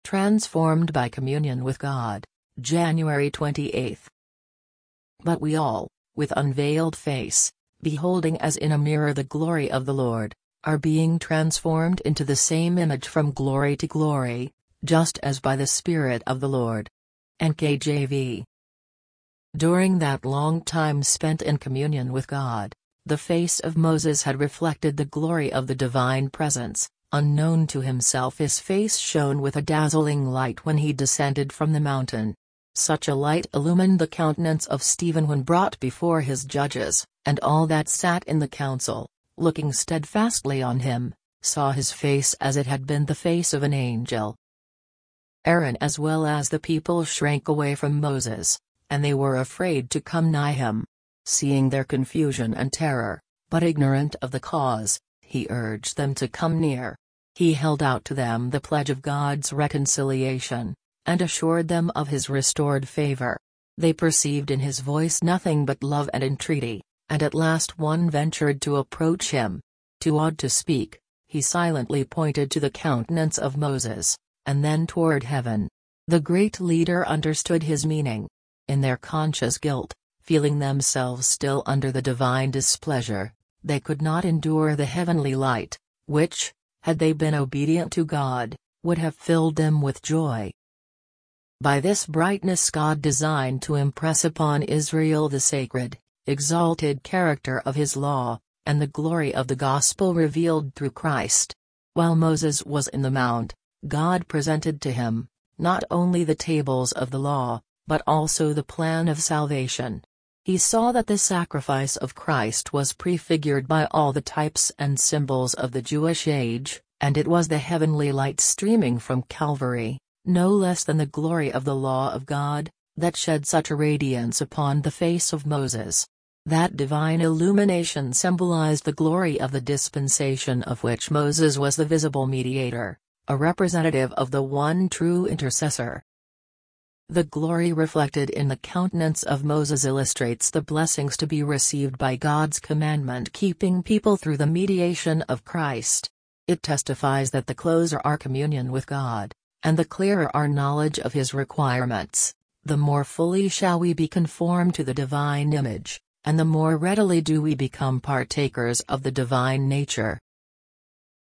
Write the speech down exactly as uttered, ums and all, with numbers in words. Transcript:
Transformed by communion with God, January twenty-eighth. But we all, with unveiled face, beholding as in a mirror the glory of the Lord, are being transformed into the same image from glory to glory, just as by the Spirit of the Lord. N K J V. During that long time spent in communion with God, the face of Moses had reflected the glory of the divine presence. Unknown to himself, his face shone with a dazzling light when he descended from the mountain. Such a light illumined the countenance of Stephen when brought before his judges, and all that sat in the council, looking steadfastly on him, saw his face as it had been the face of an angel. Aaron as well as the people shrank away from Moses, and they were afraid to come nigh him. Seeing their confusion and terror, but ignorant of the cause, he urged them to come near. He held out to them the pledge of God's reconciliation, and assured them of his restored favor. They perceived in his voice nothing but love and entreaty, and at last one ventured to approach him. Too awed to speak, he silently pointed to the countenance of Moses, and then toward heaven. The great leader understood his meaning. In their conscious guilt, feeling themselves still under the divine displeasure, they could not endure the heavenly light, which, had they been obedient to God, would have filled them with joy. By this brightness God designed to impress upon Israel the sacred, exalted character of his law, and the glory of the gospel revealed through Christ. While Moses was in the mount, God presented to him, not only the tables of the law, but also the plan of salvation. He saw that the sacrifice of Christ was prefigured by all the types and symbols of the Jewish age, and it was the heavenly light streaming from Calvary, no less than the glory of the law of God, that shed such a radiance upon the face of Moses. That divine illumination symbolized the glory of the dispensation of which Moses was the visible mediator, a representative of the one true intercessor. The glory reflected in the countenance of Moses illustrates the blessings to be received by God's commandment-keeping people through the mediation of Christ. It testifies that the closer our communion with God, and the clearer our knowledge of His requirements, the more fully shall we be conformed to the divine image, and the more readily do we become partakers of the divine nature.